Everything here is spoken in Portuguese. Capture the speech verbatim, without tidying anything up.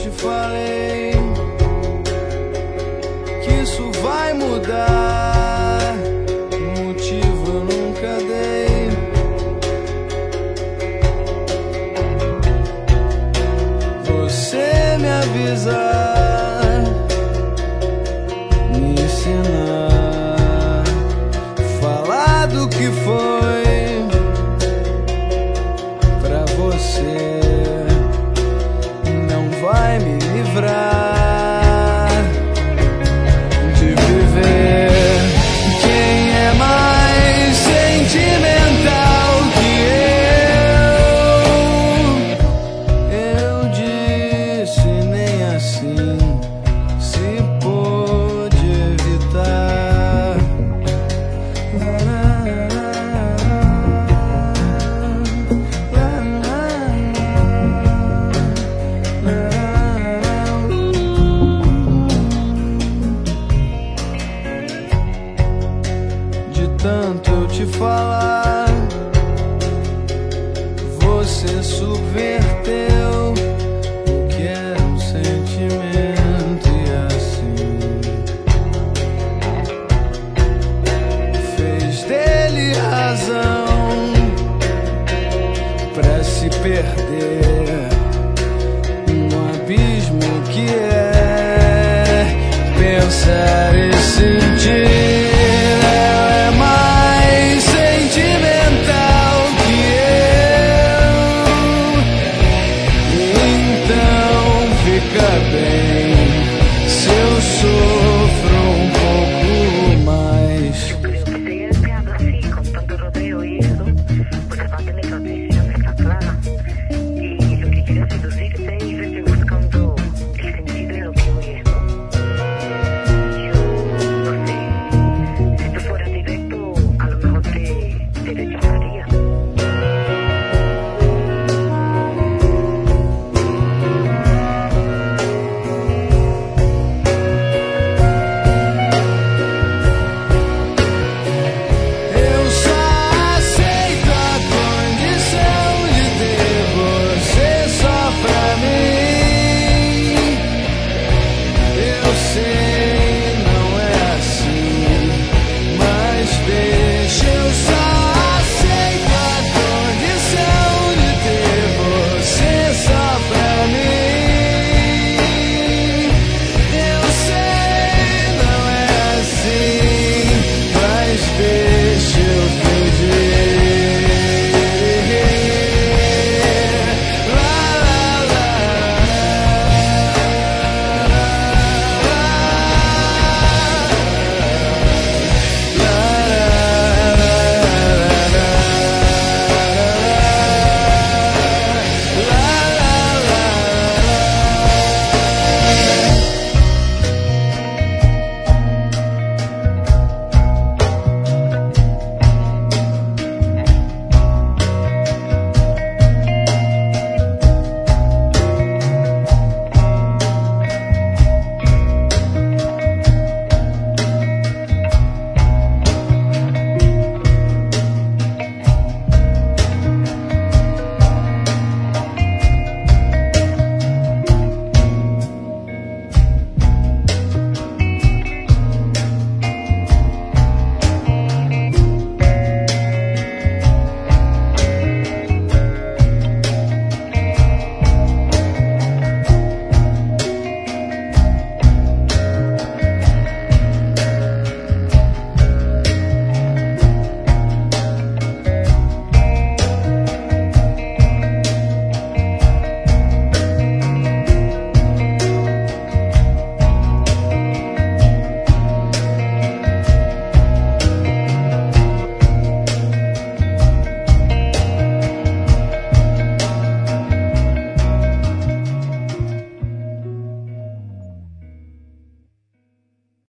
te falei que isso vai mudar. Motivo eu nunca dei. Você me avisar, me ensinar, falar do que foi pra você, não vai me livrar de viver. Quem é mais sentimental que eu? Eu disse nem assim se pôde evitar. De tanto eu te falar, você subverteu o que era um sentimento e assim fez dele razão pra se perder no abismo que é pensar e sentir. Fica bem.